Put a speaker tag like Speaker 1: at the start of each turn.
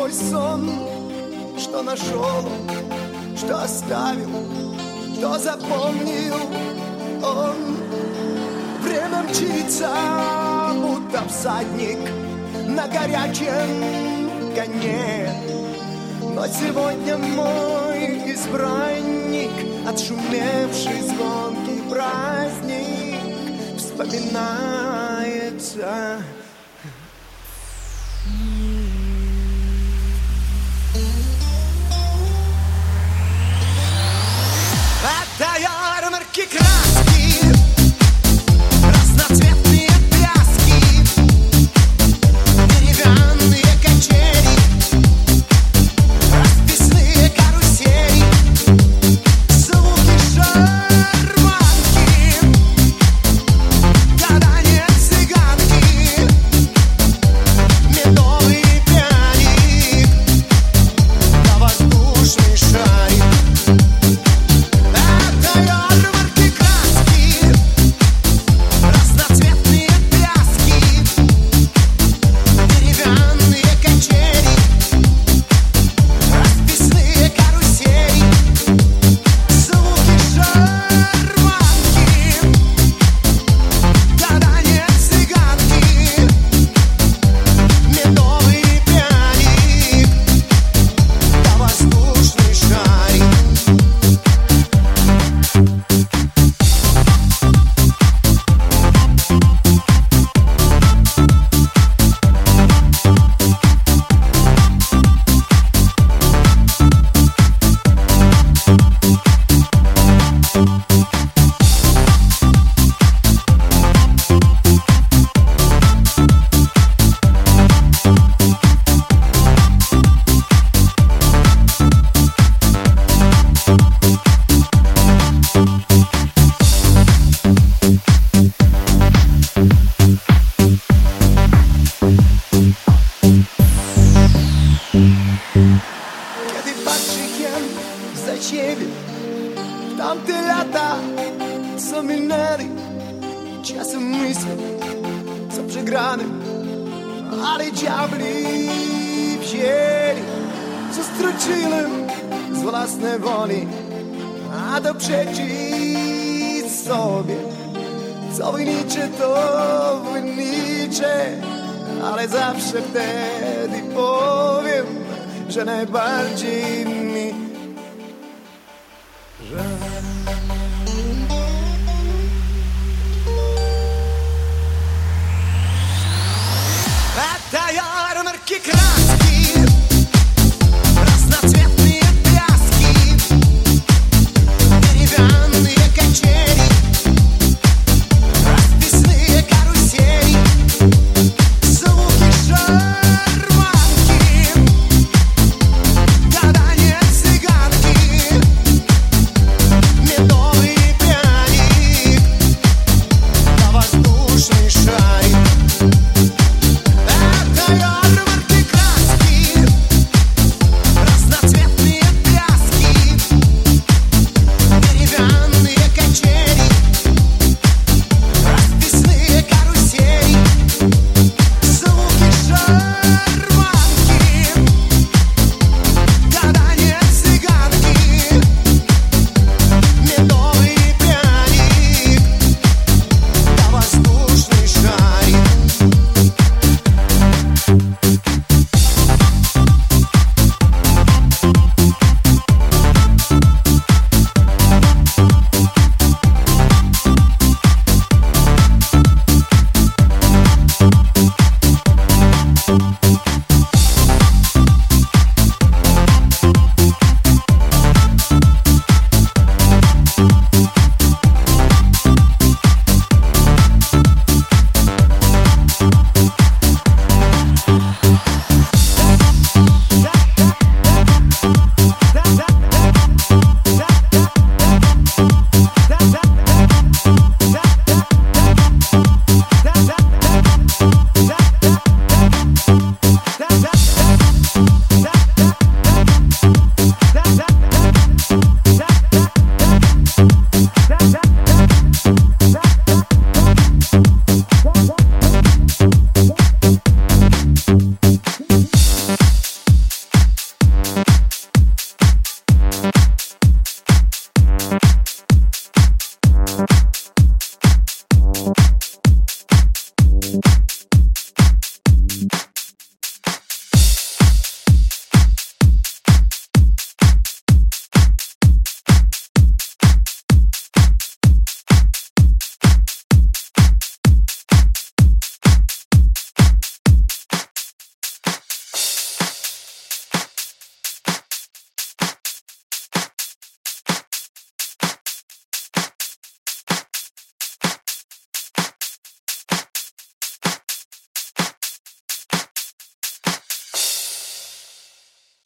Speaker 1: мой сон, что нашел, что оставил, что запомнил он. Время мчится, будто всадник на горячем коне. Но сегодня мой избранник, отшумевший звонкий праздник, вспоминается. Это ярмарки краски, разноцветные пляски, деревянные качели, расписные карусели, звуки шарманки, гадание цыганки, медовый пряник, да воздушный шарик. Tante lata sommineri, časem misli so przegrane, ale diabli wzięli, co struczyłem z własnej woli, a to przeczyć sobie, co wyliczę, to wyliczę, ale zawsze wtedy powiem, że najbardziej mi żal. Это ярмарки краски.